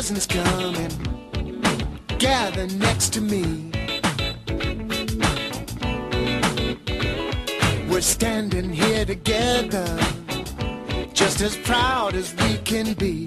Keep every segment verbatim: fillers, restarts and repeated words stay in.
cousin's coming, gather next to me. We're standing here together, just as proud as we can be.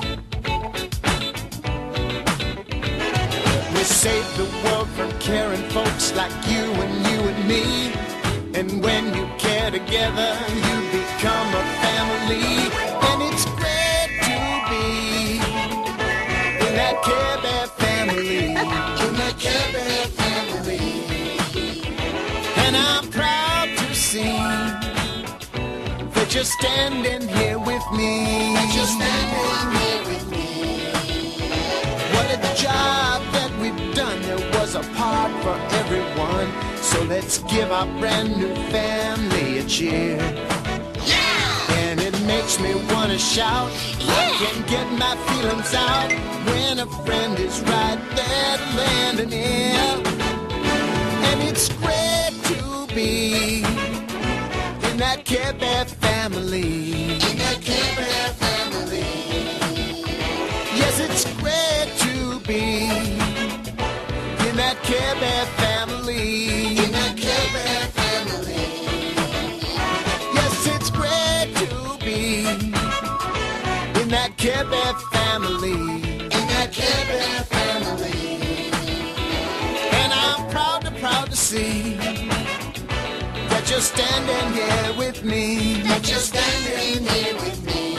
We save the world from caring folks like you and you and me. And when you care together, you become a family. And it's great to be in that Care Bear family, in that Care Bear family. And I'm proud to see that you're standing here with me. That you're standing here with me. What a job that we've done. There was a part for everyone. So let's give our brand new family a cheer. Yeah! And it makes me wanna shout. Yeah! I can get my feelings out when a friend is right there to lend an ear. And it's great to be in that Care Bear family. In that Care Bear family. Yes, it's great to be in that Care Bear family. In that Care Bear family. Yes, it's great to be in that Care Bear family. In that Care Bear family. And I'm proud to, proud to see that you're standing here with me. That you're standing here with me.